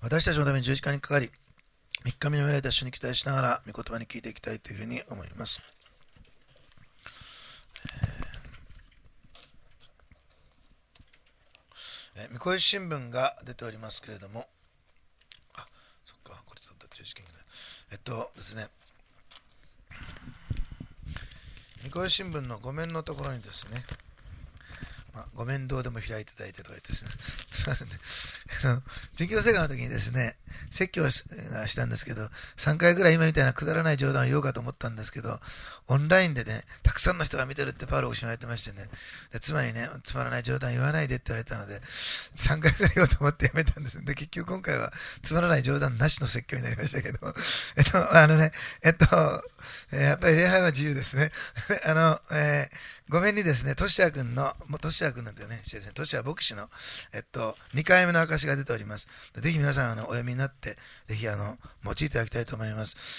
私たちのために十字架にかかり、3日目の未来と一緒に期待しながら、御言葉に聞いていきたいというふうに思います。三越新聞が出ておりますけれども、そっか、これちょっと十字架ですね、三越新聞の5面のところにですね、ご面倒でも開いていただいてとか言ってですね、すみませんね。授業生活の時にですね、説教したんですけど、3回ぐらい今みたいなくだらない冗談を言おうかと思ったんですけど、オンラインでね、たくさんの人が見てるってパウロが言われてましてね、つまりね、つまらない冗談言わないでって言われたので、3回ぐらい言おうと思ってやめたんです。で、結局今回はつまらない冗談なしの説教になりましたけど、やっぱり礼拝は自由ですね。ごめんにですね、トシヤ君なんだよね、トシヤ牧師の、2回目の証が出ております。ぜひ皆さんお読みになって、ぜひ用いていただきたいと思います。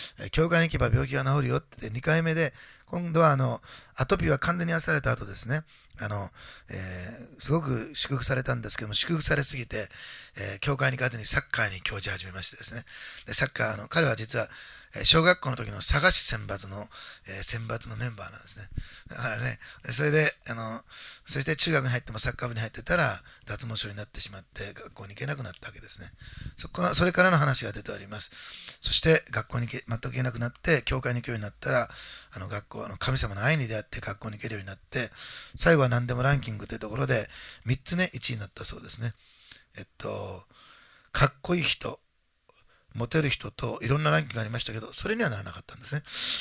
教会に行けば病気が治るよって2回目で、今度はアトピーは完全に癒された後ですね、すごく祝福されたんですけども、祝福されすぎて、教会に行かずにサッカーに興じ始めましてですね、でサッカー彼は実は小学校の時の佐賀市選抜のメンバーなんですね。だからね、それでそして中学に入ってもサッカー部に入ってたら脱毛症になってしまって学校に行けなくなったわけですね。それからの話が出ております。そして学校に全く行けなくなって教会に行くようになったら神様の愛に出会って学校に行けるようになって、最後は何でもランキングというところで3つね1位になったそうですね。かっこいい人、モテる人といろんなランキングがありましたけど、それにはならなかったんですね。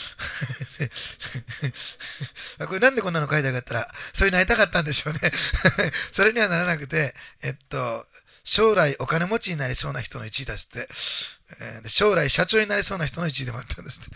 これなんでこんなの書いてあるかったら、それになりたかったんでしょうね。それにはならなくて、将来お金持ちになりそうな人の1位だって、将来社長になりそうな人の1位でもあったんですって。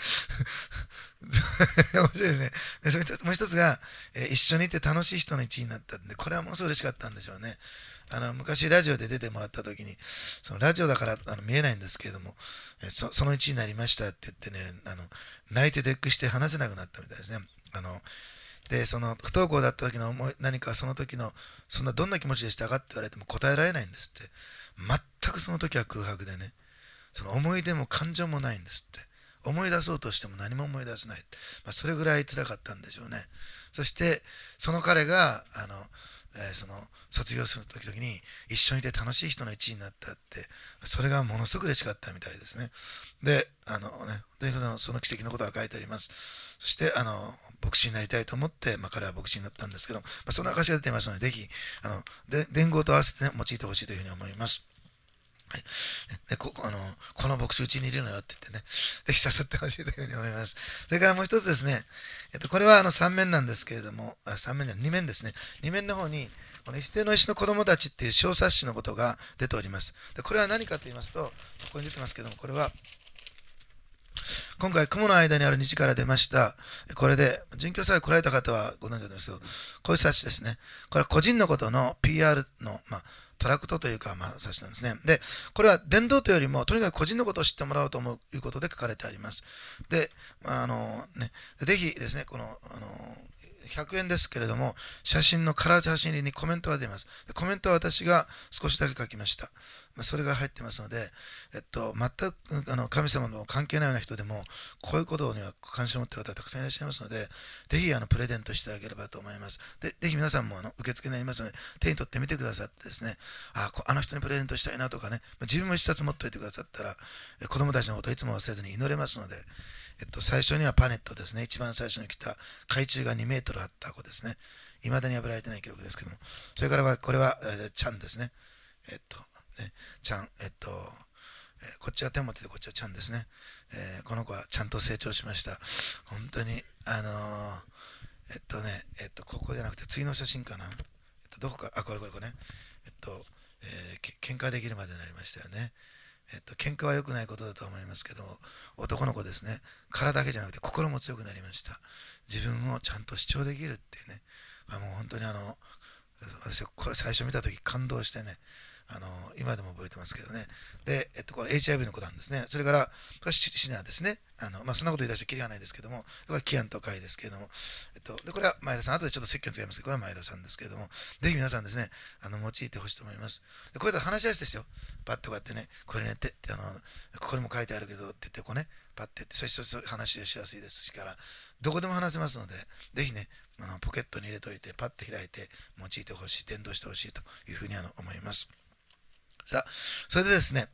面白いですね。でもう一つが、一緒にいて楽しい人の1位になったんで、これはものすごい嬉しかったんでしょうね。昔ラジオで出てもらった時に、そのラジオだから見えないんですけれども、その1位になりましたって言ってね、泣いて絶句して話せなくなったみたいですね。で、その不登校だった時の何かその時の、そんなどんな気持ちでしたかって言われても答えられないんですって。全くその時は空白でね、その思い出も感情もないんですって。思い出そうとしても何も思い出せない。それぐらい辛かったんでしょうね。そして、その彼が、その卒業する時に一緒にいて楽しい人の1位になったって、それがものすごく嬉しかったみたいですね。で、とにかくその奇跡のことが書いてあります。そして、牧師になりたいと思って、彼は牧師になったんですけど、その証が出ていますので、ぜひ、伝言と合わせて、ね、用いてほしいというふうに思います。はい、でこの牧師うちにいるのよって言ってね、ぜひ誘ってほしいというふうに思います。それからもう一つですね、これは3面なんですけれども、3面じゃない、2面ですね。2面の方に、この一斉の石の子供たちっていう小冊子のことが出ております。でこれは何かと言いますと、ここに出てますけども、これは、今回、雲の間にある虹から出ました。これで、準教祭来られた方はご存知だと思いますけど、こういう冊子ですね。これは個人のことの PR の、トラクトというか、冊子なんですね。で、これは伝道というよりも、とにかく個人のことを知ってもらおうということで書かれてあります。で、ぜひですね、この、100円ですけれども、カラー写真入りにコメントが出ます。でコメントは私が少しだけ書きました。それが入ってますので、全く神様の関係ないような人でも、こういうことには関心を持っている方たくさんいらっしゃいますので、ぜひプレゼントしてあげればと思います。で、ぜひ皆さんも受付になりますので、手に取ってみてくださってですね、あの人にプレゼントしたいなとかね、自分も一冊持っておいてくださったら、子供たちのことをいつも忘れずに祈れますので、最初にはパネットですね、一番最初に来た海中が2メートルあった子ですね、未だに破られてない記録ですけども、それからは、これは、チャンですね。ちゃん、こっちは手を持ってて、こっちはちゃんですね。この子はちゃんと成長しました。本当に、ここじゃなくて次の写真かな。どこか、これね。喧嘩できるまでになりましたよね。喧嘩は良くないことだと思いますけど、男の子ですね。体だけじゃなくて心も強くなりました。自分をちゃんと主張できるっていうね。もう本当に私これ最初見たとき感動してね、 今でも覚えてますけどね。で、これ HIV の子なんですね。それから、シナですね。そんなこと言い出してきりがないですけども、これはキアンとカイですけれども、で、これは前田さん、後でちょっと説教に使いますけど、これは前田さんですけれども、ぜひ皆さんですね、用いてほしいと思います。で、これで話し合いですよ。パッとこうやってね、これねって、ここにも書いてあるけどって言って、こうね、パッてやって、それ話しやすいですしから、どこでも話せますので、ぜひね、ポケットに入れといて、パッて開いて、用いてほしい、伝道してほしいというふうに思います。さあ、それでですね、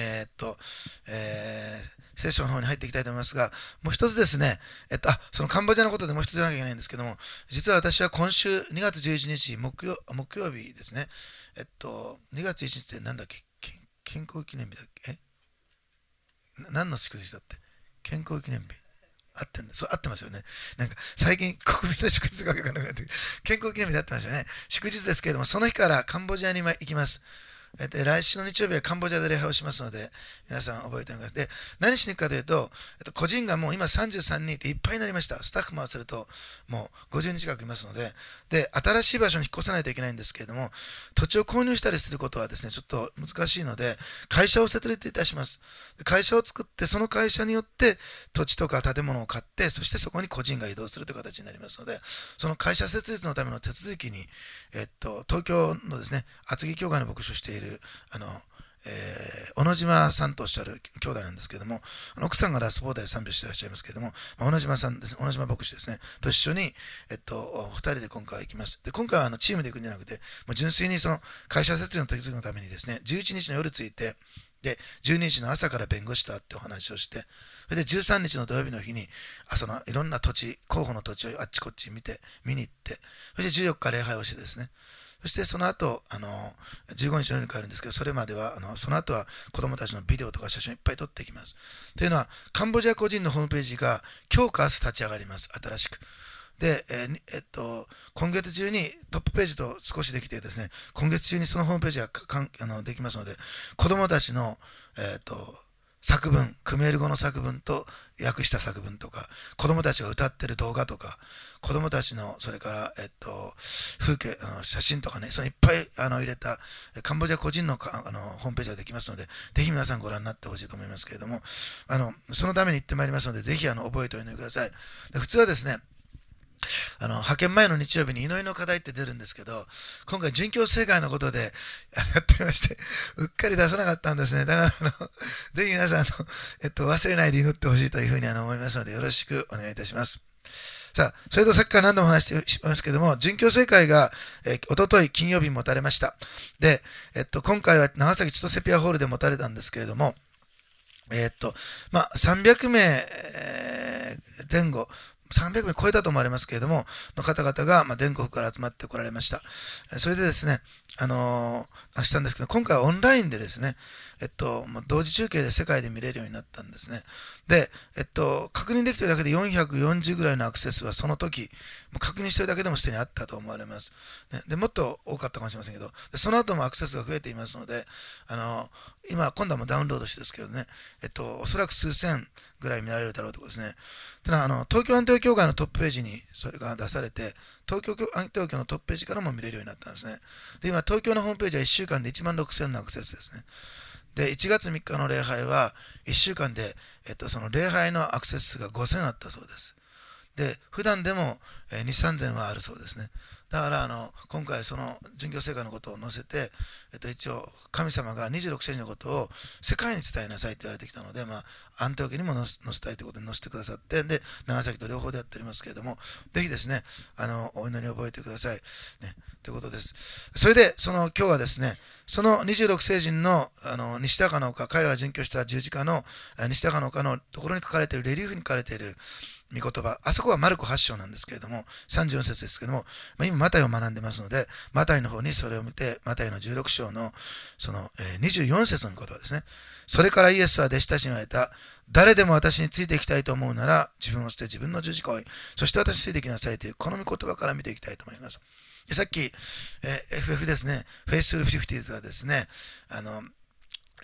聖書の方に入っていきたいと思いますが、もう一つですね、そのカンボジアのことでもう一つ言わなきゃいけないんですけども、実は私は今週2月11日木曜日ですね、2月11日ってなんだっけ、健康記念日だっけ、何の祝日だって、健康記念日。合ってますよね。なんか最近国民の祝日が分からなくなって健康記念日で合ってますよね。祝日ですけれども、その日からカンボジアに行きます。来週の日曜日はカンボジアで礼拝をしますので、皆さん覚えておいてください。で、何しに行くかというと、個人がもう今33人いていっぱいになりました。スタッフも合わせると、もう50人近くいますので、で、新しい場所に引っ越さないといけないんですけれども、土地を購入したりすることはですね、ちょっと難しいので、会社を設立いたします。会社を作って、その会社によって土地とか建物を買って、そしてそこに個人が移動するという形になりますので、その会社設立のための手続きに、東京のですね、厚木教会の牧師をしている小野島さんとおっしゃる兄弟なんですけれども、奥さんがラスボーダーで賛美していらっしゃいますけれども、小野島さんですね、小野島牧師ですね、と一緒に、2人で今回行きます。で、今回はチームで行くんじゃなくて、もう純粋にその会社設立の手続きのためにですね、11日の夜着いて、で、12日の朝から弁護士と会ってお話をして、それで13日の土曜日の日に、いろんな土地、候補の土地をあっちこっち見に行って、そして14日礼拝をしてですね、そしてその後、15日の夜に帰るんですけど、それまでは、その後は子供たちのビデオとか写真をいっぱい撮っていきます。というのは、カンボジア個人のホームページが今日か明日立ち上がります、新しく。で、今月中にトップページと少しできてですね、今月中にそのホームページができますので、子供たちの、作文、クメール語の作文と訳した作文とか、子供たちが歌ってる動画とか、子供たちの、それから、風景、写真とかね、そのいっぱい入れた、カンボジア個人のホームページができますので、ぜひ皆さんご覧になってほしいと思いますけれども、そのために行ってまいりますので、ぜひ覚えておいてください。で、普通はですね、派遣前の日曜日に祈りの課題って出るんですけど、今回殉教聖会のことでやってまして、うっかり出さなかったんですね。だからぜひ皆さん忘れないで祈ってほしいというふうに思いますので、よろしくお願いいたします。さあ、それとさっきから何度も話してますけども、殉教聖会が、おととい金曜日に持たれました。で、今回は長崎千歳ピアホールで持たれたんですけれども、300名、前後、300名超えたと思われますけれども、の方々が、全国から集まってこられました。それでですね、したんですけど、今回はオンラインでですね、同時中継で世界で見れるようになったんですね。で、確認できているだけで440ぐらいのアクセスはその時、もう確認しているだけでもすでにあったと思われます。ね、でもっと多かったかもしれませんけど、その後もアクセスが増えていますので、今度はもうダウンロードしてですけどね、おそらく数千ぐらい見られるだろうということですね。ただ東京アンテオ教会のトップページにそれが出されて、東京アンテオ教のトップページからも見れるようになったんですね。で、今、東京のホームページは1週間で1万6000のアクセスですね。で、1月3日の礼拝は、1週間で、その礼拝のアクセス数が5000あったそうです。で、普段でも、2、3000はあるそうですね。だから今回その殉教聖会のことを載せて、一応神様が26世紀のことを世界に伝えなさいって言われてきたので、アンテオ家にも載せたいということで載せてくださって、で長崎と両方でやっておりますけれども、ぜひですねお祈りを覚えてください、ね、ということです。それで今日はですね、その26聖人の西高の丘、彼らが殉教した十字架の西高の丘のところに書かれている、レリーフに書かれている御言葉、あそこはマルコ8章なんですけれども、34節ですけれども、今マタイを学んでますので、マタイの方にそれを見て、マタイの16章のその24節の御言葉ですね。それからイエスは弟子たちに言われた。誰でも私についていきたいと思うなら、自分を捨て自分の十字架を追い、そして私についていきなさいという、この御言葉から見ていきたいと思います。さっき、FF ですね、フェイスフル50がですね、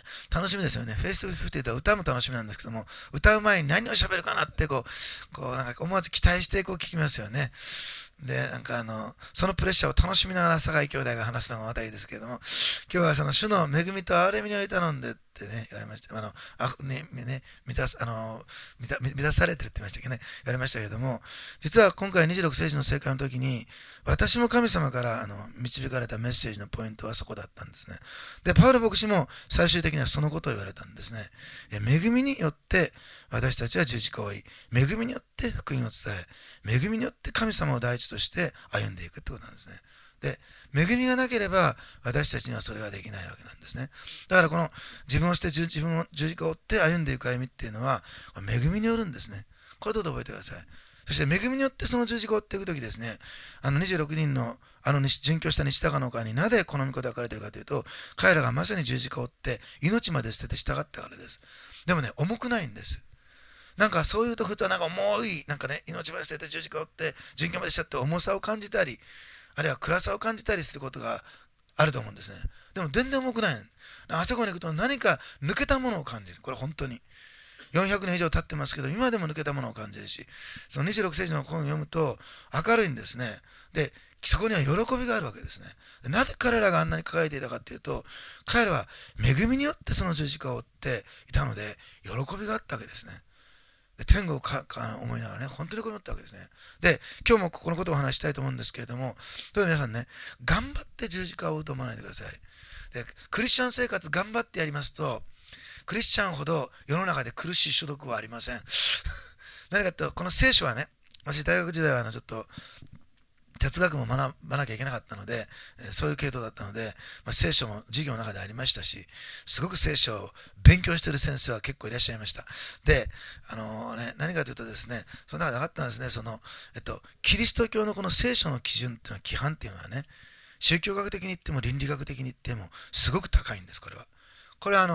楽しみですよね。フェイス50って言ったら歌も楽しみなんですけども、歌う前に何を喋るかなってなんか思わず期待して聞きますよね。で、なんかそのプレッシャーを楽しみながら酒井兄弟が話すのがまたいいですけれども、今日はその主の恵みと憐れみにより頼んでってね、言われました。満たされてるって言いましたっけね、言われましたけれども、実は今回26世紀の正解の時に、私も神様から導かれたメッセージのポイントはそこだったんですね。で、パウロ牧師も最終的にはそのことを言われたんですね。恵みによって私たちは十字架を追い、恵みによって福音を伝え、恵みによって神様を第一として歩んでいくってことなんですね。で、恵みがなければ私たちにはそれができないわけなんですね。だからこの自分を十字架を追って歩んでいく歩みっていうのは恵みによるんですね。これどうぞ覚えてください。そして恵みによってその十字架を追っていくときですね、26人の殉教した西高の会になぜこの御言が書かれているかというと、彼らがまさに十字架を追って命まで捨てて従ったからです。でもね、重くないんです。なんかそういうと普通はなんか重い、なんかね、命まで捨てて十字架を追って殉教までしちゃって重さを感じたり、あるいは暗さを感じたりすることがあると思うんですね。でも全然重くない。あそこに行くと何か抜けたものを感じる。これ本当に。400年以上経ってますけど、今でも抜けたものを感じるし、その26世紀の本を読むと明るいんですね。で、そこには喜びがあるわけですね。なぜ彼らがあんなに輝いていたかっていうと、彼らは恵みによってその十字架を追っていたので、喜びがあったわけですね。で天国を思いながらね、本当にこう思ったわけですね。で、今日もこのことをお話したいと思うんですけれども、どうぞ皆さんね、頑張って十字架を追うと思わないでください。で、クリスチャン生活頑張ってやりますと、クリスチャンほど世の中で苦しい所得はありません。何かというと、この聖書はね、私大学時代はちょっと哲学も学ばなきゃいけなかったので、そういう系統だったので、聖書も授業の中でありましたし、すごく聖書を勉強している先生は結構いらっしゃいました。で、何かというとですね、その中で分かったんですね、キリスト教のこの聖書の基準っていうのは、規範っていうのはね、宗教学的に言っても倫理学的に言ってもすごく高いんです、これは。これは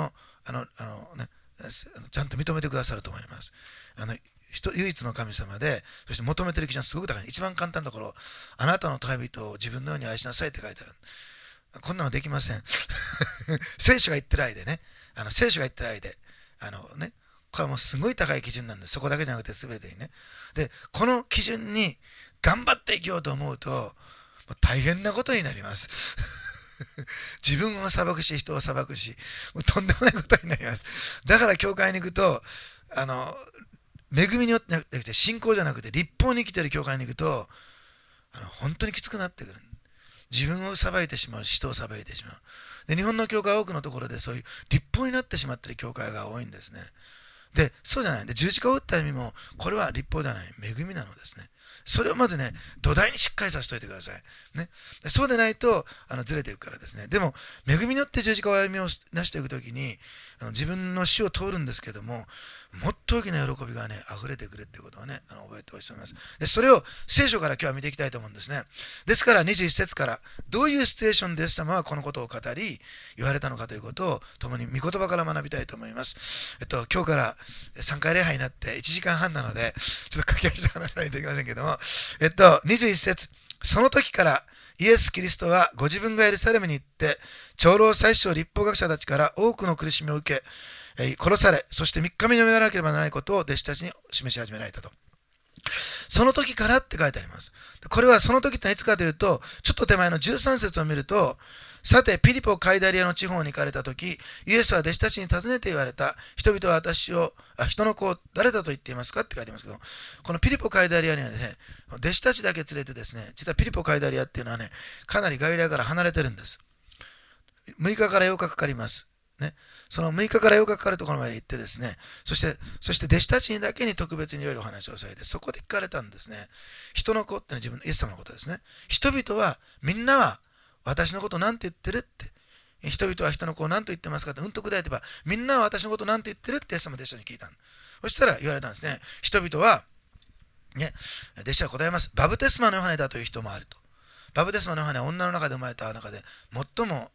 ちゃんと認めてくださると思います。唯一の神様で、そして求めている基準はすごく高い。一番簡単なところ、あなたの隣人を自分のように愛しなさいって書いてある。こんなのできません。聖書が言ってる間ね、聖書が言ってる間で、これはもうすごい高い基準なんです。そこだけじゃなくて全てにね。で、この基準に頑張っていきようと思うと、大変なことになります。自分を裁くし、人を裁くし、もうとんでもないことになります。だから教会に行くと、恵みによってなくて、信仰じゃなくて、立法に生きてる教会に行くと、本当にきつくなってくる。自分を裁いてしまうし、人を裁いてしまう。で、日本の教会は多くのところでそういう立法になってしまっている教会が多いんですね。で、そうじゃない。で、十字架を打った意味も、これは立法ではない。恵みなのですね。それをまずね、土台にしっかりさせておいてください。ね。そうでないと、ずれていくからですね。でも、恵みによって十字架を歩みをなしていくときに、自分の死を通るんですけども、もっと大きな喜びがね、溢れてくるっていうことをね、覚えてほしいと思います。で、それを聖書から今日は見ていきたいと思うんですね。ですから、21節から、どういうシチュエーションでイエス様はこのことを語り、言われたのかということを、共に御言葉から学びたいと思います。今日から3回礼拝になって1時間半なので、ちょっと駆け足で話さないといけませんけども、21節、その時からイエス・キリストはご自分がエルサレムに行って、長老祭司長立法学者たちから多くの苦しみを受け、殺され、そして3日目によみがえらなければならないことを弟子たちに示し始められたと。その時からって書いてあります。これはその時っていつかというと、ちょっと手前の13節を見ると、さて、ピリポ・カイダリアの地方に行かれたとき、イエスは弟子たちに尋ねて言われた。人々は人の子を誰だと言っていますかって書いてますけど、このピリポ・カイダリアにはですね、弟子たちだけ連れてですね、実はピリポ・カイダリアっていうのはね、かなりガリラヤから離れてるんです。6日から8日かかります。ね、その6日から8日かかるところまで行ってですね、そして弟子たちにだけに特別にいろいろお話をされて、そこで聞かれたんですね。人の子ってのは自分のイエス様のことですね。人々は、みんなは私のことなんて言ってるって。人々は人の子を何と言ってますかって、うんと答えてば、みんなは私のことなんて言ってるってイエス様弟子に聞いた。そしたら言われたんですね。人々は、ね、弟子は答えます。バプテスマのヨハネだという人もあると。バプテスマのヨハネは女の中で生まれた中で最も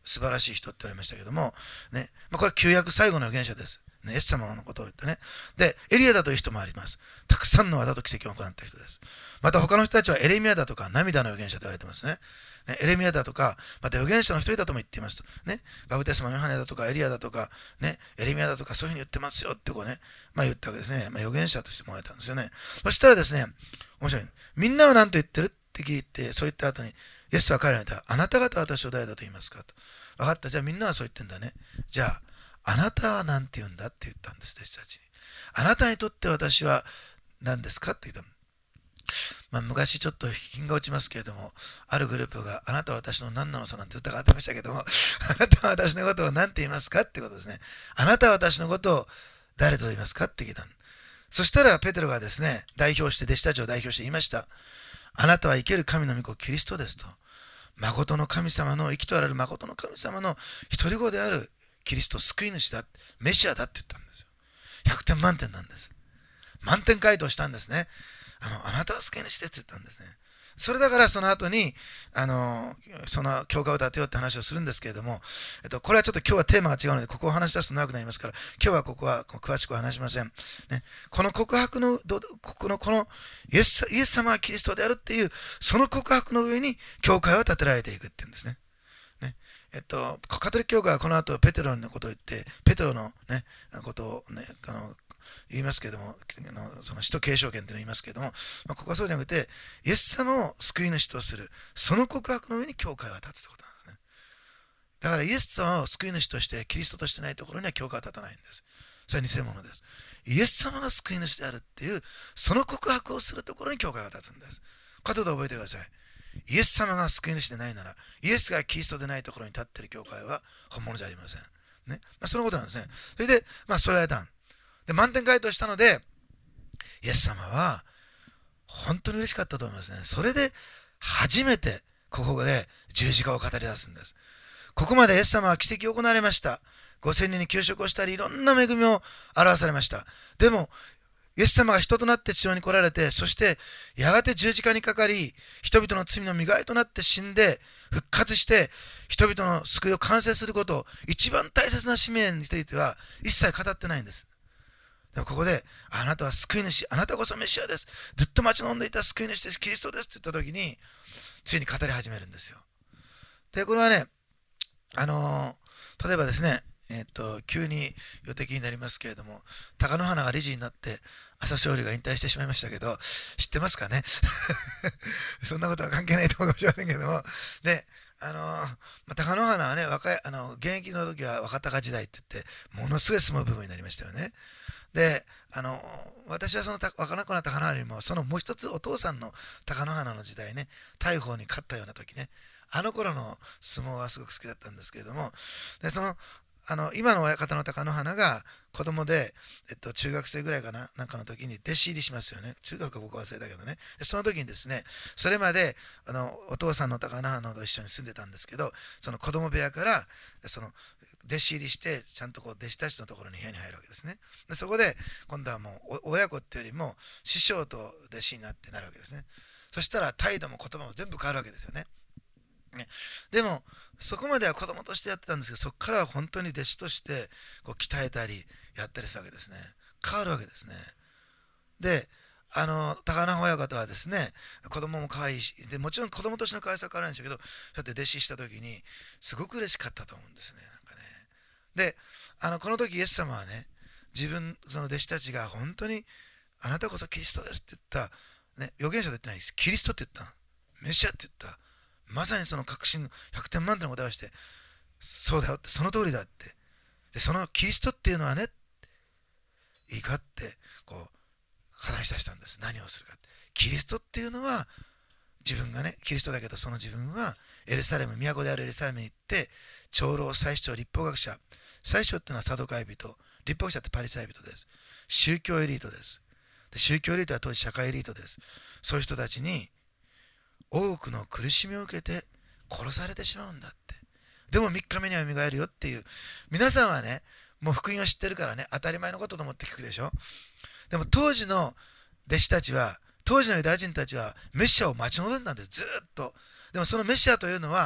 素晴らしい人って言われましたけども、ね、これは旧約最後の預言者です。ね、イエス様のことを言ってね。で、エリアだという人もあります。たくさんの技と奇跡を行った人です。また他の人たちはエレミアだとか涙の預言者と言われてますね。ね、エレミアだとか、また預言者の一人だとも言っていますと。ね、バプテスマのヨハネだとか、エリアだとか、ね、エレミアだとか、そういうふうに言ってますよってこうね、言ったわけですね。預言者としてもらえたんですよね。そしたらですね、面白い。みんなは何と言ってるって聞いて、そう言った後に、イエスは彼らに言った。あなた方は私を誰だと言いますかと。分かった。じゃあみんなはそう言ってんだね。じゃあ、あなたは何て言うんだって言ったんです、弟子たちに。あなたにとって私は何ですかって言った。昔ちょっと品が落ちますけれども、あるグループがあなたは私の何なのさなんて疑ってましたけども、あなたは私のことを何て言いますかってことですね。あなたは私のことを誰と言いますかって聞いた。そしたらペテロがですね、代表して、弟子たちを代表して言いました。あなたは生ける神の御子キリストですと。誠の神様の、生きとあられる誠の神様の一人子であるキリスト、救い主だ、メシアだって言ったんですよ。100点満点なんです。満点回答したんですね。あなたは救い主ですって言ったんですね。それだからその後にその教会を建てようって話をするんですけれども、これはちょっと今日はテーマが違うのでここを話し出すと長くなりますから、今日はここは詳しくは話しません、ね、この告白のこのイエス様はキリストであるっていうその告白の上に教会は建てられていくっていうんですね。カトリック教会はこの後ペテロのことを言ってペテロの、ね、ことを、ね、言いますけれども、その使徒継承権というのを言いますけれども、ここはそうじゃなくて、イエス様を救い主とする、その告白の上に教会は立つということなんですね。だからイエス様を救い主として、キリストとしてないところには教会は立たないんです。それは偽物です。イエス様が救い主であるっていう、その告白をするところに教会が立つんです。これで覚えてください。イエス様が救い主でないなら、イエスがキリストでないところに立っている教会は本物じゃありません。ね。そのことなんですね。それで、そう言われた。で、満点回答したので、イエス様は本当に嬉しかったと思いますね。それで初めてここで十字架を語り出すんです。ここまでイエス様は奇跡を行われました。5000人に給食をしたり、いろんな恵みを表されました。でも、イエス様が人となって地上に来られて、そしてやがて十字架にかかり、人々の罪の身代わりとなって死んで、復活して、人々の救いを完成すること、一番大切な使命については一切語ってないんです。でもここで、あなたは救い主、あなたこそメシアです。ずっと待ち望んでいた救い主です、キリストですって言った時に、ついに語り始めるんですよ。で、これはね、例えばですね、急に予定になりますけれども、貴乃花が理事になって、朝青龍が引退してしまいましたけど、知ってますかねそんなことは関係ないと思うかもしれませんけども、で、貴乃花はね、現役の時は若鷹時代って言って、ものすごい相撲部分になりましたよね。で、私はその若菜子の貴乃花よりも、そのもう一つお父さんの貴乃花の時代ね、大鵬に勝ったような時ね、あの頃の相撲はすごく好きだったんですけれども、で今の親方の貴乃花が子供で、中学生ぐらいかな、なんかの時に弟子入りしますよね。中学か僕忘れたけどね。でその時にですね、それまでお父さんの貴乃花と一緒に住んでたんですけど、その子供部屋から弟子入りして、ちゃんと弟子たちのところに部屋に入るわけですね。でそこで今度はもう親子っていうよりも師匠と弟子になってなるわけですね。そしたら態度も言葉も全部変わるわけですよね。でもそこまでは子供としてやってたんですけど、そこからは本当に弟子として鍛えたりやったりしたわけですね。変わるわけですね。で、貴乃花親方はですね、子供も可愛いし、でもちろん子供としての可愛さは変わらないんですけど、そうやって弟子した時にすごく嬉しかったと思うんですね。なんかね。で、この時イエス様はね、その弟子たちが本当にあなたこそキリストですって言った、ね、預言者で言ってないです。キリストって言った。メシアって言った。まさにその確信の100点満点の答えをして、そうだよって、その通りだって。で、そのキリストっていうのはね、いいかって、話し出したんです。何をするかって。キリストっていうのは、自分がね、キリストだけど、その自分は、エルサレム、都であるエルサレムに行って、長老、祭司長、立法学者。祭司長っていうのはサドカイ人。立法学者ってパリサイ人です。宗教エリートです。で、宗教エリートは当時社会エリートです。そういう人たちに、多くの苦しみを受けて殺されてしまうんだって。でも3日目には蘇るよっていう。皆さんはね、もう福音を知ってるからね、当たり前のことと思って聞くでしょ。でも当時の弟子たちは、当時のユダヤ人たちはメシアを待ち望んだんです、ずっと。でもそのメシアというのは、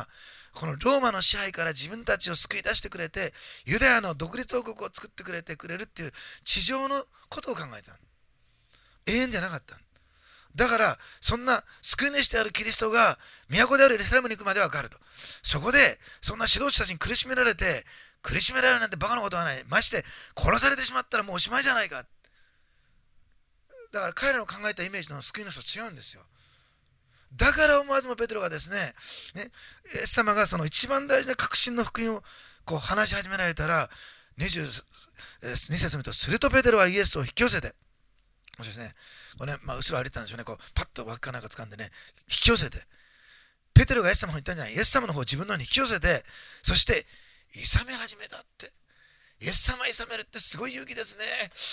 このローマの支配から自分たちを救い出してくれて、ユダヤの独立王国を作ってくれるっていう地上のことを考えた。永遠じゃなかった。だからそんな救い主であるキリストが都であるエルサレムに行くまでは分かると。そこでそんな指導者たちに苦しめられるなんてバカなことはない。まして殺されてしまったらもうおしまいじゃないか。だから彼らの考えたイメージの救いの人と違うんですよ。だから思わずもペテロがですね、イエス様がその一番大事な確信の福音をこう話し始められたら、22節見ると、するとペテロはイエスを引き寄せて、もしですね、これね、後ろ歩いてたんでしょうね、こうパッと輪っかなんか掴んでね、引き寄せて、ペテロがイエス様の方に行ったんじゃない、イエス様の方を自分の方に引き寄せて、そして諌め始めたって。イエス様諌めるってすごい勇気ですね。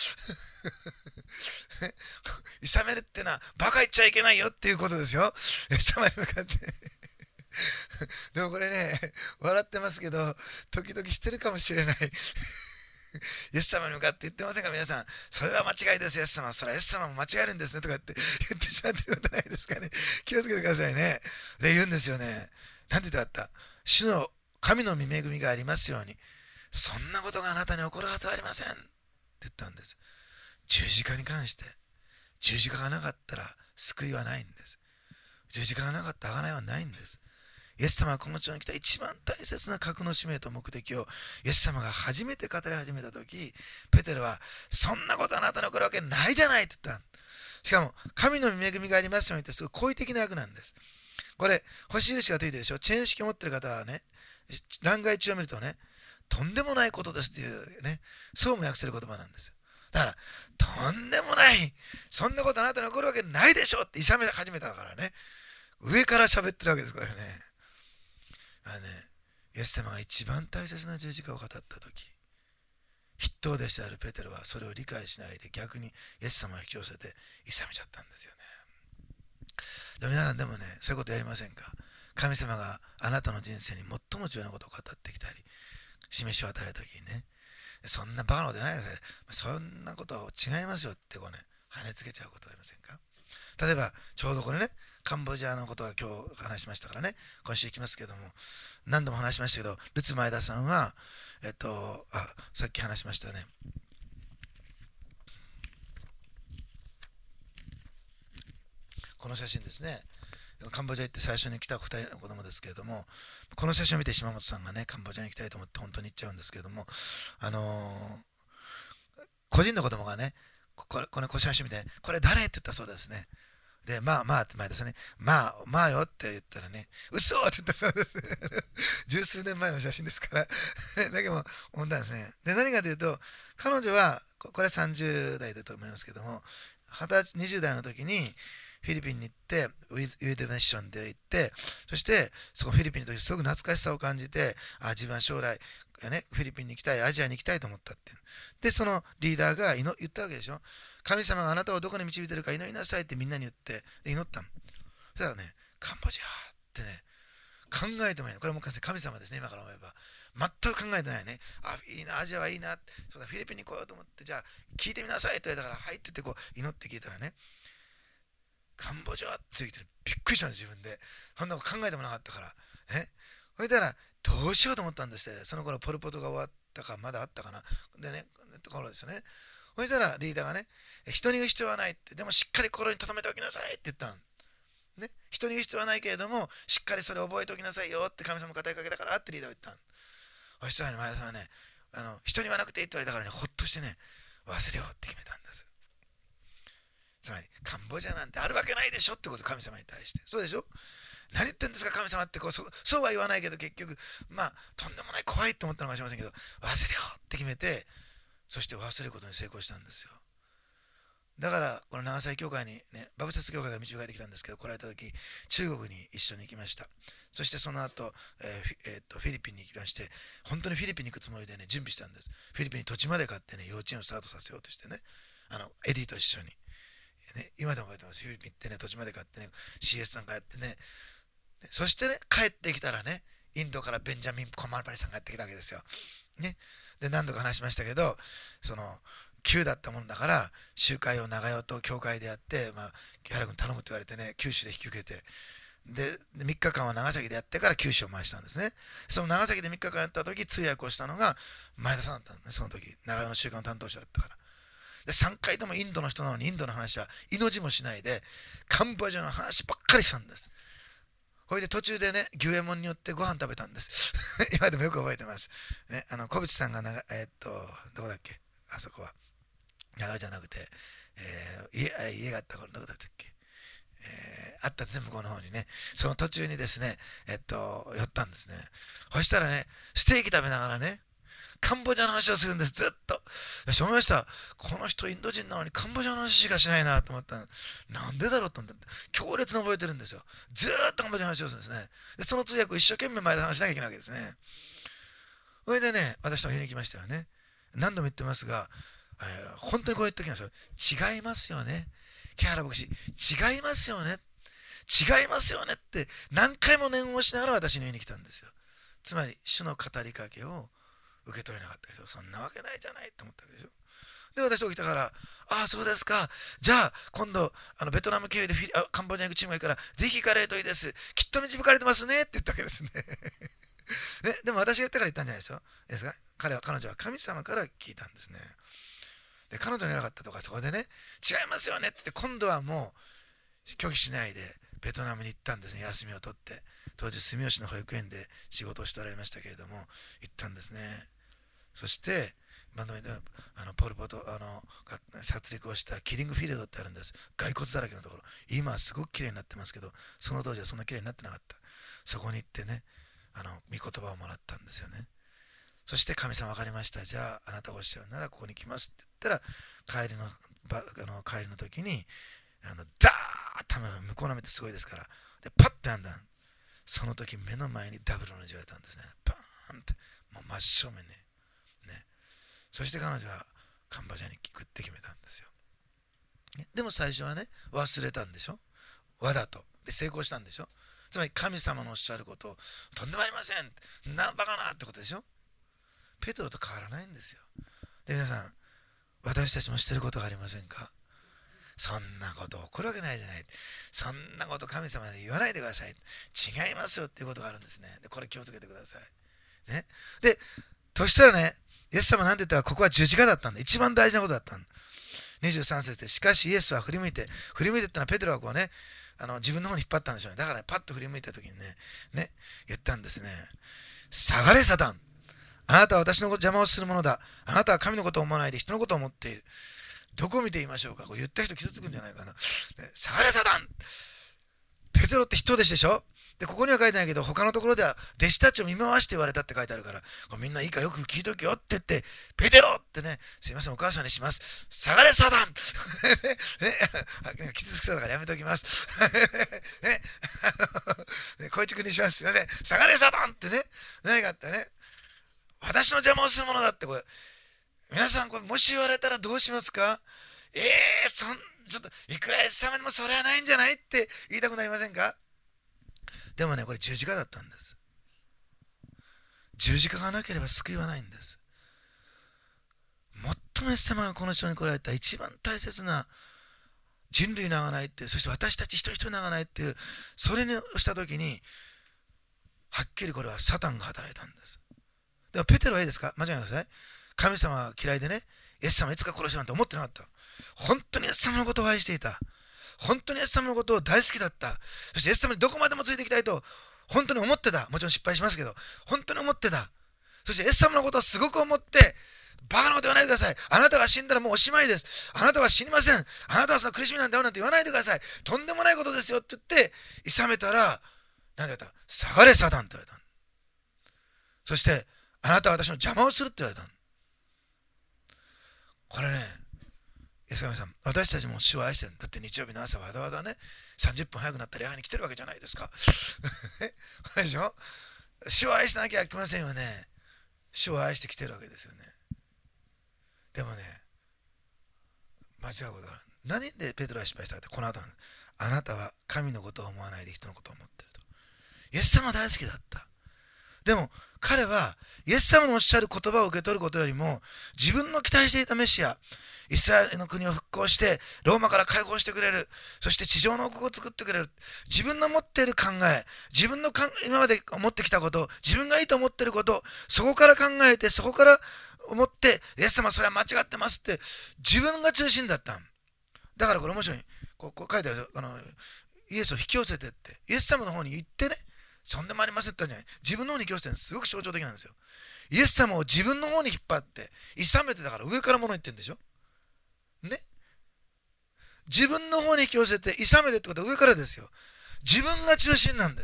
諌めるってのはバカ言っちゃいけないよっていうことですよ。イエス様に向かってでもこれね、笑ってますけど時々してるかもしれない。イエス様に向かって言ってませんか皆さん。それは間違いです、イエス様。それはイエス様も間違えるんですねとかって言ってしまってることないですかね。気をつけてくださいね。で言うんですよね。なんて言ってあった、主の神の御恵みがありますように、そんなことがあなたに起こるはずはありませんって言ったんです。十字架に関して、十字架がなかったら救いはないんです。十字架がなかった贖いはないんです。イエス様がこの地に来た一番大切な格の使命と目的をイエス様が初めて語り始めたとき、ペテロはそんなことあなたに起こるわけないじゃないって言った。しかも神の恵みがありますようにってすごい好意的な訳なんです。これ星印がついてるでしょ。チェーン式を持ってる方はね、欄外中を見るとね、とんでもないことですっていうね、そうも訳せる言葉なんですよ。だからとんでもない、そんなことあなたに起こるわけないでしょって諌め始めたからね、上から喋ってるわけですからね。イエス様が一番大切な十字架を語ったとき、筆頭弟子であるペテロはそれを理解しないで逆にイエス様を引き寄せて諌めちゃったんですよね。でも皆さん、でもね、そういうことやりませんか。神様があなたの人生に最も重要なことを語ってきたり示しを与えるときにね、そんなバカなことないですね、そんなことは違いますよってこうね、跳ねつけちゃうことありませんか。例えばちょうどこれね、カンボジアのことは今日話しましたからね、今週行きますけども、何度も話しましたけど、ルツ前田さんはさっき話しましたね、この写真ですね。カンボジア行って最初に来た2人の子供ですけれども、この写真を見て島本さんがね、カンボジアに行きたいと思って本当に行っちゃうんですけれども、個人の子供がね、この写真見て、これ誰って言ったそうですね。で、まあって前ですね。まあよって言ったらね、嘘って言ったそうです。十数年前の写真ですから。だけど思ったんですね。で、何かというと、彼女は、これ30代だと思いますけども、20代の時にフィリピンに行って、ウィードミッションで行って、そしてそこフィリピンの時すごく懐かしさを感じて、自分は将来、ね、フィリピンに行きたい、アジアに行きたいと思ったっていう。で、そのリーダーが言ったわけでしょ。神様があなたをどこに導いてるか祈りなさいってみんなに言って、で祈ったの。そしたらね、カンボジアってね、考えてもいいの。これも神様ですね、今から思えば。全く考えてないね。いいな、アジアはいいな。そうだ、フィリピンに来ようと思って、じゃあ、聞いてみなさいって言われたから、はいって言ってこう、祈って聞いたらね、カンボジアって言ってびっくりしたんです、自分で。そんなこと考えてもなかったから。ね。そしたら、どうしようと思ったんですって。その頃、ポルポトが終わったか、まだあったかな。でね、ところですよね。そしたらリーダーがね、人に言う必要はないって、でもしっかり心に留めておきなさいって言ったん。ね、人に言う必要はないけれども、しっかりそれを覚えておきなさいよって神様が語りかけたからってリーダーが言ったん。そしたらね、前田さんはね、人に言わなくていいって言われたからね、ほっとしてね、忘れようって決めたんです。つまり、カンボジアなんてあるわけないでしょってこと、神様に対して。そうでしょ。何言ってんですか神様ってそうは言わないけど、結局とんでもない怖いって思ったのかもしれませんけど、忘れようって決めて、そして忘れることに成功したんですよ。だからこの長崎教会にね、バプテスト教会が導かれてきたんですけど、来られた時中国に一緒に行きました。そしてその後、フィリピンに行きまして、本当にフィリピンに行くつもりでね、準備したんです。フィリピンに土地まで買ってね、幼稚園をスタートさせようとしてね、エディと一緒に、ね、今でも覚えてます。フィリピン行ってね、土地まで買ってね、CS さんがやってね、そしてね、帰ってきたらね、インドからベンジャミン・コマルパリさんがやってきたわけですよ。ね、で何度か話しましたけど、その9だったもんだから集会を長与と教会でやって、木原君頼むって言われてね、九州で引き受けて、 で、3日間は長崎でやってから九州を回したんですね。その長崎で3日間やった時、通訳をしたのが前田さんだったんですね、その時。長与の週間の担当者だったから。で、3回ともインドの人なのに、インドの話は命もしないで、カンボジアの話ばっかりしたんです。ほいで途中でね、牛右衛門によってご飯食べたんです。今でもよく覚えてます。ね、小渕さんがどこだっけあそこは。長与じゃなくて、家があった頃どこだったっけあったんですね、向こうの方にね。その途中にですね、寄ったんですね。そしたらね、ステーキ食べながらね、カンボジアの話をするんです、ずっと。よし、思いました。この人インド人なのにカンボジアの話しかしないなと思った。なんでだろうと思って、強烈に覚えてるんですよ。ずーっとカンボジアの話をするんですね。で、その通訳を一生懸命前で話しなきゃいけないわけですね。それでね、私と言いに来ましたよね。何度も言ってますが、本当にこう言っておきましょう。違いますよね。木原牧師、違いますよね。違いますよねって何回も念を押しながら私に言いに来たんですよ。つまり、主の語りかけを受け取れなかったでしょ。そんなわけないじゃないと思ったわけでしょ。で、私と起きたから、ああ、そうですか。じゃあ、今度、ベトナム経由でカンボジアに行くチームがいるから、ぜひ行かれるといいです。きっと導かれてますねって言ったわけですね。ね、でも私が言ったから言ったんじゃないですよ。ですか彼女は神様から聞いたんですね。で、彼女になかったとか、そこでね、違いますよねって言って、今度はもう拒否しないでベトナムに行ったんですね、休みを取って。当時、住吉の保育園で仕事をしておられましたけれども、行ったんですね。そして、ポル・ポトが殺戮をしたキリングフィールドってあるんです。骸骨だらけのところ。今はすごく綺麗になってますけど、その当時はそんな綺麗になってなかった。そこに行ってね、御言葉をもらったんですよね。そして神様分かりました。じゃああなたがおっしゃるならここに来ますって言ったら、帰りの時にザーッと向こうの目ってすごいですから、でパッてやんだん。その時目の前にダブルの字が出たんですね。バーンってもう真正面にね。そして彼女はカンボジアに行くって決めたんですよ。でも最初はね、忘れたんでしょ。わざとで成功したんでしょ。つまり神様のおっしゃることをとんでもありません、なんバカなってことでしょ。ペトロと変わらないんですよ。で、皆さん、私たちもしてることがありませんか。そんなこと起こるわけないじゃない。そんなこと神様に言わないでください。違いますよっていうことがあるんですね。で、これ気をつけてください。ね。で、そしたらね、イエス様なんて言ったら、ここは十字架だったんだ。一番大事なことだったんだ。23節で、しかしイエスは振り向いてってのはペテロはこうね、自分の方に引っ張ったんでしょうね。だからね、パッと振り向いた時にね、言ったんですね。下がれサタン。あなたは私の邪魔をするものだ。あなたは神のことを思わないで人のことを思っている。どこを見て言いましょうか。こう言った人傷つくんじゃないかな。ね、下がれサタン。ペテロって人弟子でしょ。で、ここには書いてないけど、他のところでは弟子たちを見回して言われたって書いてあるから、これみんないいかよく聞いときよって言って、ペテロってね、すいません、お母さんにします。下がれサタン傷つくそうだからやめときます。ね、小市君にします。すいません、下がれサタンってね、何かあってね、私の邪魔をするものだってこれ、皆さんこれもし言われたらどうしますか。ちょっといくらイエス様でもそれはないんじゃないって言いたくなりませんか。でもね、これ十字架だったんです。十字架がなければ救いはないんです。最もイエス様がこの人に来られた一番大切な人類の贖いって、そして私たち一人一人の贖いっていう、それにした時にはっきりこれはサタンが働いたんです。でもペテロはいいですか、間違いないください。神様は嫌いでね、イエス様いつか殺しようなんて思ってなかった。本当にイエス様のことを愛していた。本当にイエス様のことを大好きだった。そしてイエス様にどこまでもついていきたいと本当に思ってた。もちろん失敗しますけど、本当に思ってた。そしてイエス様のことをすごく思って、バカなこと言わないでください。あなたが死んだらもうおしまいです。あなたは死にません。あなたはその苦しみなんてなんて言わないでください。とんでもないことですよって言って、諌めたら、何て言った、下がれサタンって言われた。そして、あなたは私の邪魔をするって言われた。これね、イエス様さん、私たちも主を愛してる。だって日曜日の朝わざわざね、30分早くなったら礼拝に来てるわけじゃないですか。でしょ。主を愛しなきゃいけませんよね。主を愛してきてるわけですよね。でもね、間違うことがある。何でペテロは失敗したかって、この後あなたは神のことを思わないで人のことを思ってると。イエス様大好きだった。 でも彼はイエス様のおっしゃる言葉を受け取ることよりも、自分の期待していたメシア、イスラエルの国を復興してローマから解放してくれる、そして地上の王国を作ってくれる、自分の持っている考え、自分の今まで思ってきたこと、自分がいいと思っていること、そこから考えて、そこから思って、イエス様それは間違ってますって自分が中心だったんだから。これ面白い、こう書いてある、イエスを引き寄せてって、イエス様の方に行ってね、そんでもありませんって言ったんじゃない。自分の方に引き寄せてるのすごく象徴的なんですよ。イエス様を自分の方に引っ張って、諌めて、だから上から物言ってるんでしょね。自分の方に引き寄せて、諌めてってことは上からですよ。自分が中心なんです。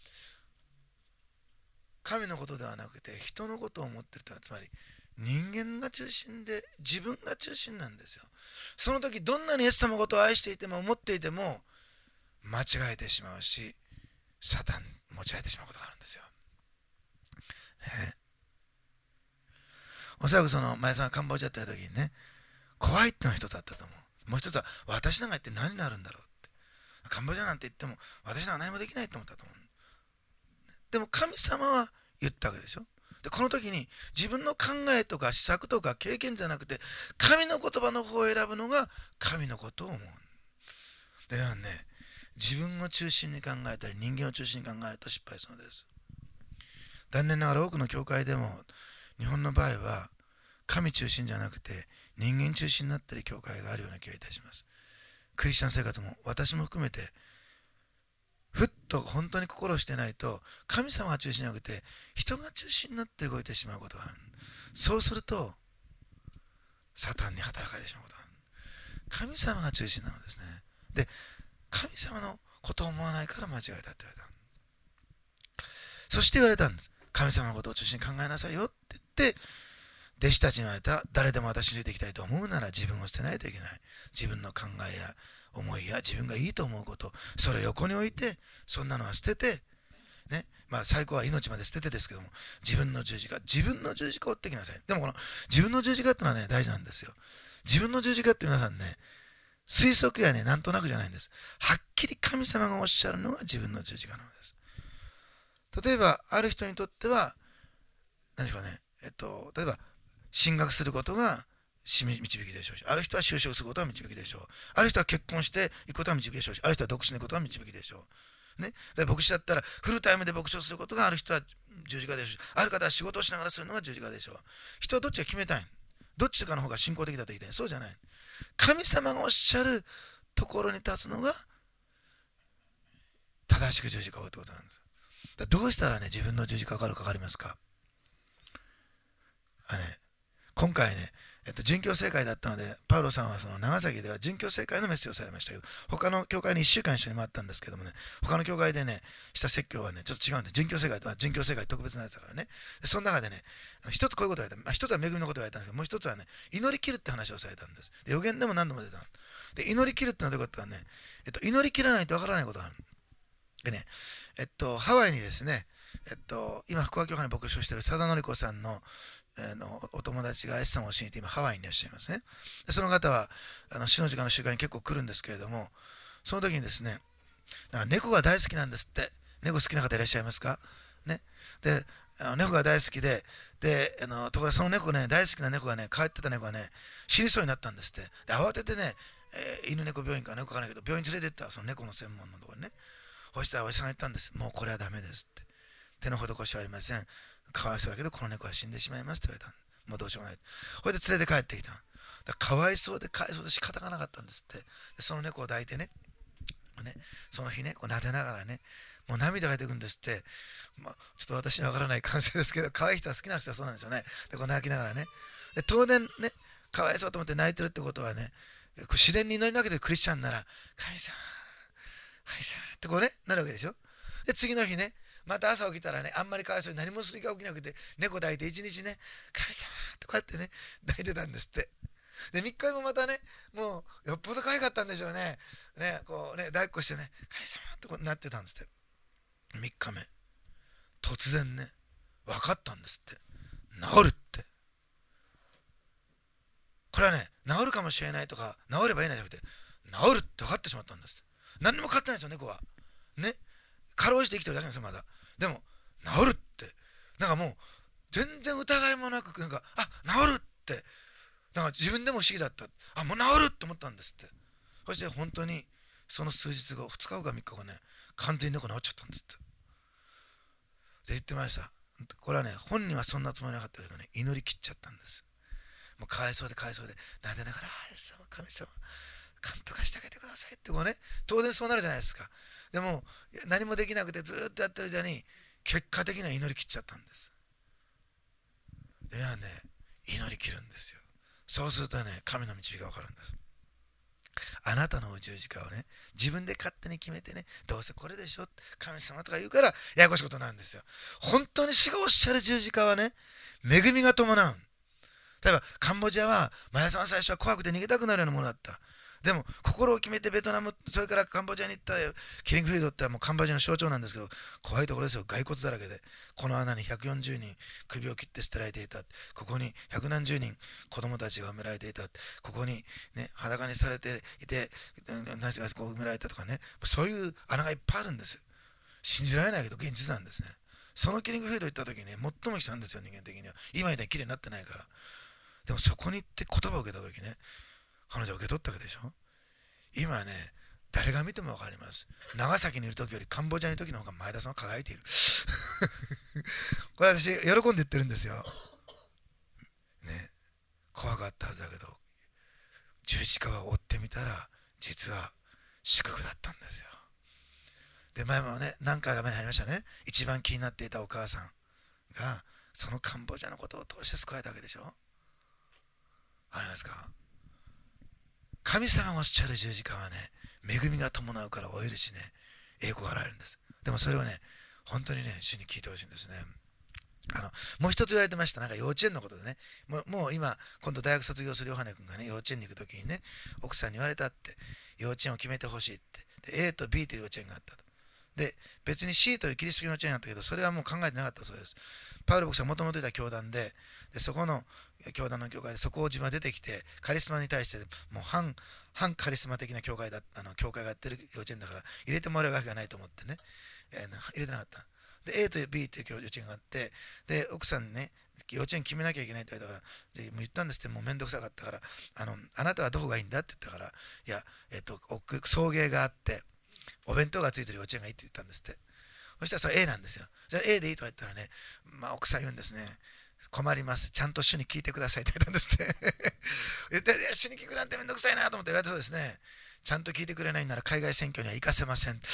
神のことではなくて、人のことを思ってるというのは、つまり人間が中心で、自分が中心なんですよ。その時、どんなにイエス様のことを愛していても思っていても、間違えてしまうし、サタン持ち上げてしまうことがあるんですよ。ね、おそらくその前さんがカンボジアってやった時にね、怖いってのが一つあったと思う。もう一つは、私なんか言って何になるんだろうって。カンボジアなんて言っても、私なんか何もできないと思ったと思う。でも神様は言ったわけでしょ。で、この時に自分の考えとか施策とか経験じゃなくて、神の言葉の方を選ぶのが神のことを思う。ではね、自分を中心に考えたり人間を中心に考えると失敗するのです。残念ながら多くの教会でも、日本の場合は神中心じゃなくて人間中心になっている教会があるような気がいたします。クリスチャン生活も私も含めて、ふっと本当に心をしてないと、神様が中心じゃなくて人が中心になって動いてしまうことがある。そうするとサタンに働かれてしまうことがある。神様が中心なのですね。で、神様のことを思わないから間違えたって言われた。そして言われたんです。神様のことを中心に考えなさいよって言って、弟子たちに言われた。誰でも私についていきたいと思うなら自分を捨てないといけない。自分の考えや思いや自分がいいと思うこと、それを横に置いて、そんなのは捨てて、ね、まあ最高は命まで捨ててですけども、自分の十字架を追ってきなさい。でもこの自分の十字架ってのはね、大事なんですよ。自分の十字架って皆さんね、推測やね、なんとなくじゃないんです。はっきり神様がおっしゃるのが自分の十字架なのです。例えば、ある人にとっては、何ですかね、例えば、進学することが導きでしょうし、ある人は就職することが導きでしょう。ある人は結婚していくことが導きでしょうし、ある人は独身でいくことが導きでしょう。ね、で牧師だったらフルタイムで牧師をすることがある人は十字架でしょう。ある方は仕事をしながらするのが十字架でしょう。人はどっちが決めたいん？どっちかの方が信仰的だと言いたい。そうじゃない。神様がおっしゃるところに立つのが正しく十字架を追うということなんです。どうしたらね、自分の十字架がかかりますか？今回ね、殉教聖会だったので、パウロさんはその長崎では殉教聖会のメッセージをされましたけど、他の教会に1週間一緒に回ったんですけどもね、他の教会でね、した説教はね、ちょっと違うんで、殉教聖会とは殉教聖会特別なやつだからね。でその中でね、一つこういうことを言われた。一つは恵みのことを言われたんですけど、もう一つはね、祈り切るって話をされたんです。で予言でも何度も出た。で、祈り切るってのはどういうことかね、祈り切らないとわからないことがある。でね、ハワイにですね、今、福岡教会に牧師をしている佐田典子さんのお友達が S さんを教えて今ハワイにいらっしゃいますね。でその方は死の時間の集会に結構来るんですけれども、その時にですね、なんか猫が大好きなんですって。猫好きな方いらっしゃいますかね。で、猫が大好きで、ところがその猫ね、大好きな猫がね、帰ってた猫がね、死にそうになったんですって。で、慌ててね、犬猫病院か猫かないけど、病院に連れてったその猫の専門のところにね。そしたらおじさんが言ったんです。もうこれはダメですって。手の施しはありません。かわいそうだけど、この猫は死んでしまいますって言われた。もうどうしようもない。それで連れて帰ってきた。かわいそうで仕方がなかったんですって。でその猫を抱いてね、その日ね、こう撫でながらね、もう涙が出てくるんですって。ちょっと私にはわからない感性ですけど、可愛い人は好きな人はそうなんですよね。で、こう泣きながらね。で、当然ね、かわいそうと思って泣いてるってことはね、自然に祈りなげてるクリスチャンなら、神様、神様ってこうね、なるわけでしょ。で、次の日ね、また朝起きたらね、あんまりかわいそうに何もする気が起きなくて、猫抱いて一日ね、神様ってこうやってね、抱いてたんですって。で、3日目もまたね、もうよっぽど可愛かったんでしょうね。ね、こうね、抱っこしてね、神様ってこうなってたんですって。3日目、突然ね、分かったんですって。治るって。これはね、治るかもしれないとか、治ればいいなじゃなくて、治るって分かってしまったんです。何にも変わってないんですよ、猫は。ね。かろうじて生きてるだけなんですよ、まだ。でも、治るって。 なんかもう全然疑いもなく、なんか治るって、なんか自分でも不思議だった。もう治るって思ったんですって。そして本当にその数日後、2日後か3日後ね、完全に猫治っちゃったんですって。で言ってました。これはね、本人はそんなつもりなかったけどね、祈り切っちゃったんです。もうかわいそうでかわいそうで、なでながら、神様、なんとかしてあげてくださいってこうね、当然そうなるじゃないですか。でも、何もできなくてずーっとやってる間に、結果的には祈り切っちゃったんです。ではね、祈り切るんですよ。そうするとね、神の導きがわかるんです。あなたの十字架をね、自分で勝手に決めてね、どうせこれでしょ、神様とか言うから、ややこしいことなんですよ。本当に主がおっしゃる十字架はね、恵みが伴う。例えば、カンボジアは、マヤさんは最初は怖くて逃げたくなるようなものだった。でも、心を決めてベトナム、それからカンボジアに行ったキリングフィールドってもうカンボジアの象徴なんですけど、怖いところですよ、骸骨だらけで。この穴に140人首を切って捨てられていた。ここに百何十人子供たちが埋められていた。ここに、ね、裸にされていて、何がこう埋められたとかね、そういう穴がいっぱいあるんです。信じられないけど現実なんですね。そのキリングフィールド行った時にね、最も悲惨ですよ、人間的には。今みたいに綺麗になってないから。でもそこに行って言葉を受けた時ね、彼女は受け取ったわけでしょ。今ね、誰が見ても分かります。長崎にいる時よりカンボジアにいる時の方が前田さんは輝いている。これ私、喜んで言ってるんですよ。ね、怖かったはずだけど、十字架を追ってみたら、実は祝福だったんですよ。で、前もね、何回か目に入りましたね。一番気になっていたお母さんが、そのカンボジアのことを通して救われたわけでしょ。ありますか。神様がおっしゃる十字架はね、恵みが伴うからお許しね、栄光が現れるんです。でもそれをね、本当にね、主に聞いてほしいんですね。もう一つ言われてました。なんか幼稚園のことでね、もう今、今度大学卒業するヨハネ君がね、幼稚園に行くときにね、奥さんに言われたって、幼稚園を決めてほしいって。で、A と B という幼稚園があったと。で、別に C というキリスト教の幼稚園だったけど、それはもう考えてなかったそうです。パウロ牧師はもともといた教団で、そこの教団の教会でそこを自分は出てきて、カリスマに対してもう反カリスマ的な教会がやってる幼稚園だから入れてもらうわけがないと思ってね、入れてなかった。で、A と B という幼稚園があって、で、奥さんにね、幼稚園決めなきゃいけないって言われたから、でもう言ったんですって、もうめんどくさかったから、あなたはどこがいいんだって言ったから、いや、送迎があって、お弁当がついてる幼稚園がいいって言ったんですって。そしたらそれ A なんですよ。じゃあ A でいいとか言ったらね、奥さん言うんですね。困ります。ちゃんと主に聞いてくださいって言ったんですって。言って、主に聞くなんてめんどくさいなと思って言われたそうですね。ちゃんと聞いてくれないなら海外選挙には行かせません。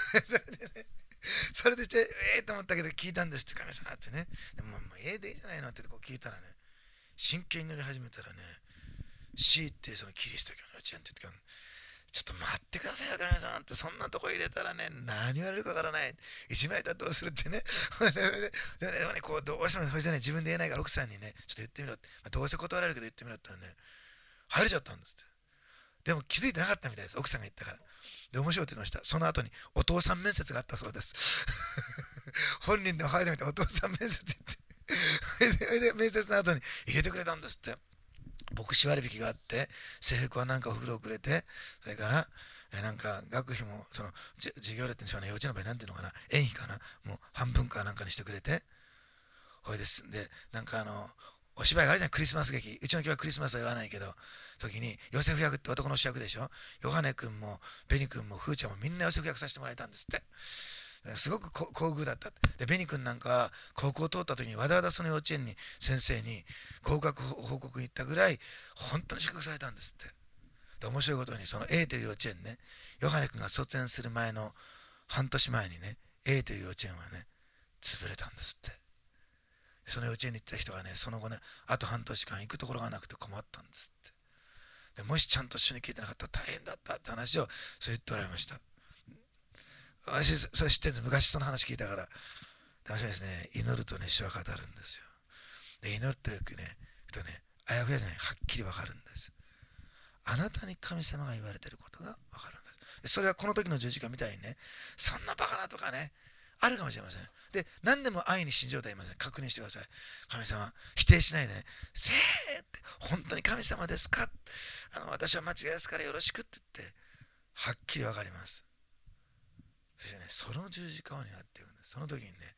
それでと思ったけど聞いたんですって、神様ってね。でも、でいいじゃないのってこう聞いたらね、真剣になり始めたらね、C ってそのキリスト教の幼稚園って言ってちょっと待ってくださいよ、神様って、そんなとこ入れたらね、何言われるかわからない。一枚だったらどうするってね。でもね、こう、どうしても、そしてね、自分で言えないから奥さんにね、ちょっと言ってみろって。どうせ断られるけど言ってみろって言ったらね、入れちゃったんですって。でも気づいてなかったみたいです。奥さんが言ったから。で、面白いって言いました。その後にお父さん面接があったそうです。本人でも入るみたいなお父さん面接行って。で、面接の後に入れてくれたんですって。牧師割引があって、制服はなんかお風呂をくれて、それから、なんか学費も、その、授業料ってんでしょうね、幼稚園の場合なんていうのかな、園費かな、もう半分かなんかにしてくれて、ほいです。で、なんかお芝居があるじゃん、クリスマス劇。うちの教はクリスマスは言わないけど、時に、ヨセフ役って男の主役でしょ。ヨハネ君も、ベニ君も、フーちゃんもみんなヨセフ役させてもらえたんですって。すごく厚遇だった。で、ベニ君なんかは高校を通った時にわざわざその幼稚園に先生に合格報告に行ったぐらい本当に祝福されたんですって。で、面白いことにその A という幼稚園ね、ヨハネ君が卒園する前の半年前にね、A という幼稚園はね、潰れたんですって。その幼稚園に行った人がね、その後ね、あと半年間行くところがなくて困ったんですって。で、もしちゃんと一緒に聞いてなかったら大変だったって話をそう言っておられました。私、それ知ってるんです。昔その話聞いたから。私はですね、祈るとね、主は語るんですよ。で、祈ってるね、あやふやじゃない、はっきりわかるんです。あなたに神様が言われてることがわかるんです。で、それはこの時の十字架みたいにね、そんなバカなとかね、あるかもしれません。で、何でも愛に信じようとは言いません。確認してください。神様、否定しないでね、せーって、本当に神様ですか、私は間違いですからよろしくって言って、はっきりわかります。そしてね、その十字架を担っていくんです。その時にね、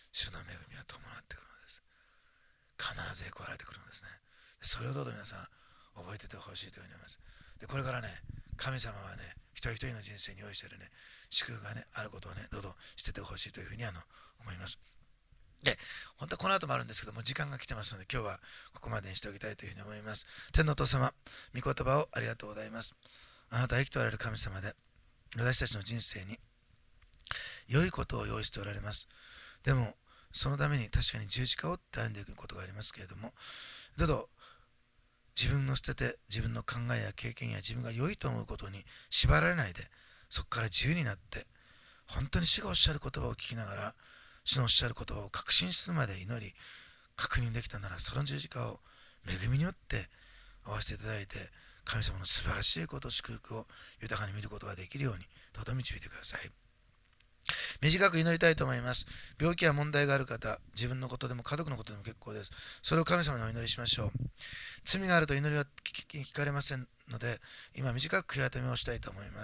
主の恵みは伴ってくるのです。必ず栄光が現れてくるのですね。それをどうぞ皆さん覚えててほしいというふうに思います。でこれからね、神様はね、一人一人の人生に用意しているね、祝福がね、あることをね、どうぞしててほしいというふうに思います。で、本当はこの後もあるんですけども、時間が来てますので、今日はここまでにしておきたいというふうに思います。天のお父様、御言葉をありがとうございます。あなたは生きておられる神様で、私たちの人生に良いことを用意しておられます。でも、そのために確かに十字架を追って歩んでいくことがありますけれども、どうぞ自分の捨てて、自分の考えや経験や自分が良いと思うことに縛られないで、そこから自由になって、本当に主がおっしゃる言葉を聞きながら、主のおっしゃる言葉を確信するまで祈り、確認できたなら、その十字架を恵みによって合わせていただいて、神様の素晴らしいこと、祝福を豊かに見ることができるように、どうぞ導いてください。短く祈りたいと思います。病気や問題がある方、自分のことでも家族のことでも結構です。それを神様にお祈りしましょう。罪があると祈りは聞かれませんので、今短く悔い改めをしたいと思います。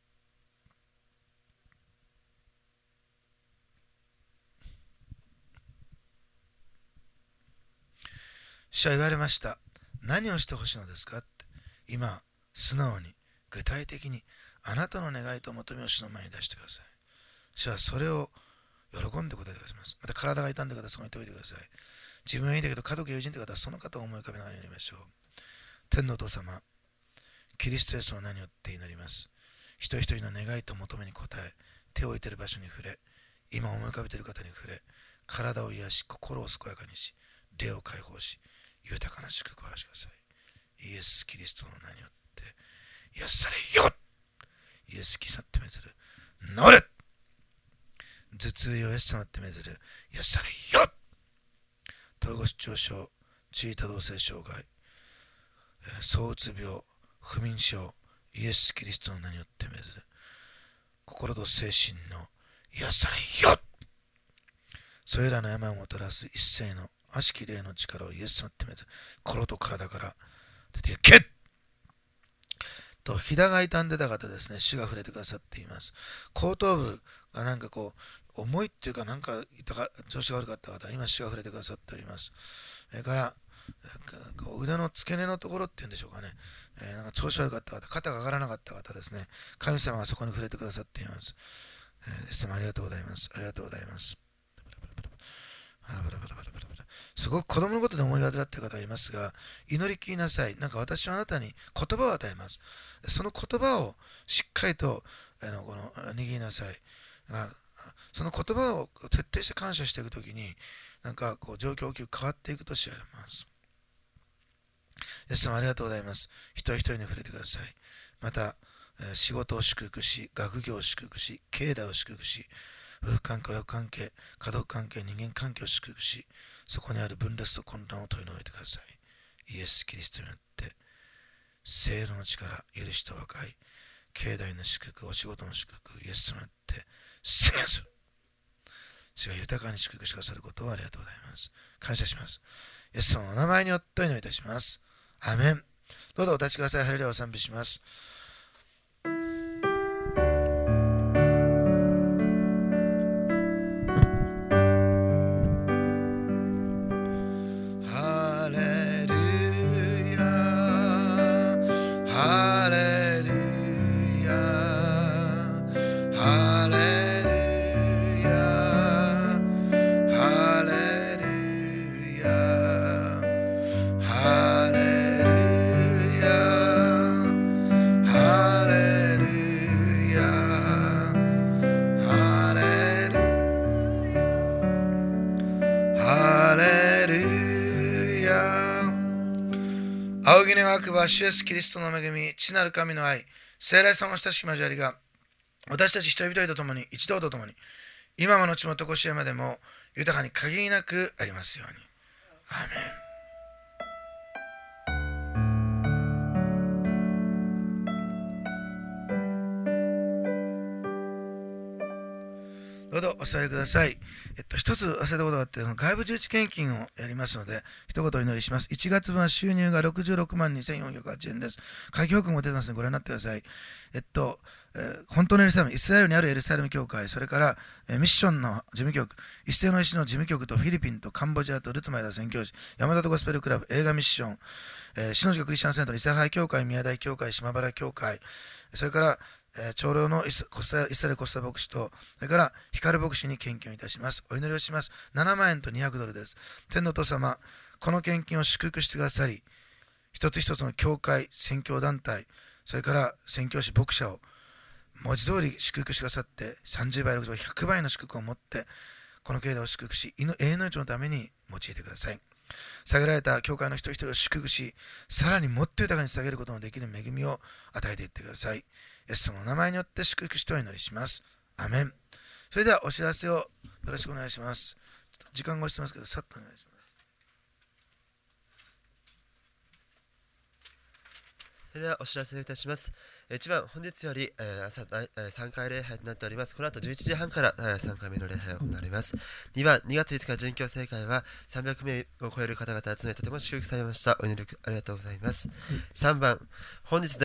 主は言われました。何をしてほしいのですかって。今、素直に、具体的に、あなたの願いと求めを主の前に出してください。主はそれを喜んで答えてくださいます。また体が痛んでください。そこに置いておいてください。自分はいいんだけど、家族や友人という方はその方を思い浮かべながら祈りましょう。天のお父様、キリストイエスの名によって祈ります。一人一人の願いと求めに応え、手を置いている場所に触れ、今思い浮かべている方に触れ、体を癒し、心を健やかにし、霊を解放し、豊かな祝福を表してください。イエス・キリストの名によって癒されよ。イエス・キリストってめずる。治れ。頭痛よイエス様ってめずる。癒されよ。統合失調症、注意多動性障害、躁うつ病、不眠症、イエス・キリストの名によってめずる。心と精神の癒されよ。それらの病をもたらす一切の悪しき霊の力をイエス様ってめず、心と体から出ていけと、膝が痛んでた方ですね、主が触れてくださっています。後頭部がなんかこう、重いっていうか、なんか調子が悪かった方、今主が触れてくださっております。それから、腕の付け根のところっていうんでしょうかね、なんか調子悪かった方、肩が上がらなかった方ですね、神様がそこに触れてくださっています。イエス様ありがとうございます。ありがとうございます。すごく子供のことで思い患っている方がいますが、祈りきりなさい。なんか私はあなたに言葉を与えます。その言葉をしっかりと握りなさい。その言葉を徹底して感謝していくときに、なんかこう状況が変わっていくと知られます。イエス様ありがとうございます。一人一人に触れてください。また、仕事を祝福し、学業を祝福し、経済を祝福し、夫婦関係、親子関係、家族関係、人間関係を祝福し、そこにある分裂と混乱を取り除いてください。イエス・キリストによって、聖霊の力、許しと和解、経済の祝福、お仕事の祝福、イエス様によって、宣言する。主が豊かに祝福してくださることをありがとうございます。感謝します。イエス様のお名前によってお祈りいたします。アーメン。どうぞお立ちください。ハレルヤを賛美します。仰ぎ願くは主イエスキリストの恵み、父なる神の愛、聖霊様の親しき交わりが、私たち一人一人と共に、一同と共に、今も後もとこしえまでも、豊かに限りなくありますように。アーメン。どどうぞお伝えください。一つ忘れたことがあって、外部重視献金をやりますので、一言お祈りします。1月分は収入が66万2408円です。会計報告も出てますのでご覧になってください。本当のエルサレム、イスラエルにあるエルサレム教会、それから、ミッションの事務局、一斉の石の事務局とフィリピンとカンボジアとルツマイダ宣教師、山里ゴスペルクラブ、映画ミッション、篠塚クリスチャンセンター、伊勢ハイ教会、宮台教会、島原教会、それから、長老のイスラエルコスタ牧師と、それから光牧師に献金をいたします。お祈りをします。7万円と200ドルです。天のお父様、この献金を祝福してくださり、一つ一つの教会、宣教団体、それから宣教師、牧者を文字通り祝福してくださって、30倍、60倍、100倍の祝福を持って、この経済を祝福し、永遠の命のために用いてください。下げられた教会の一人一人を祝福し、さらにもっと豊かに下げることのできる恵みを与えていってください。イエス様の名前によって祝福してお祈りします。アメン。それではお知らせをよろしくお願いします。ちょっと時間が押してますけど、さっとお願いします。 それではお知らせをいたします。1番、本日より、朝3回礼拝となっております。この後11時半から3回目の礼拝が行われます。2番、2月5日準教正会は300名を超える方々集めとても祝福されました。お祈りありがとうございます。3番、本日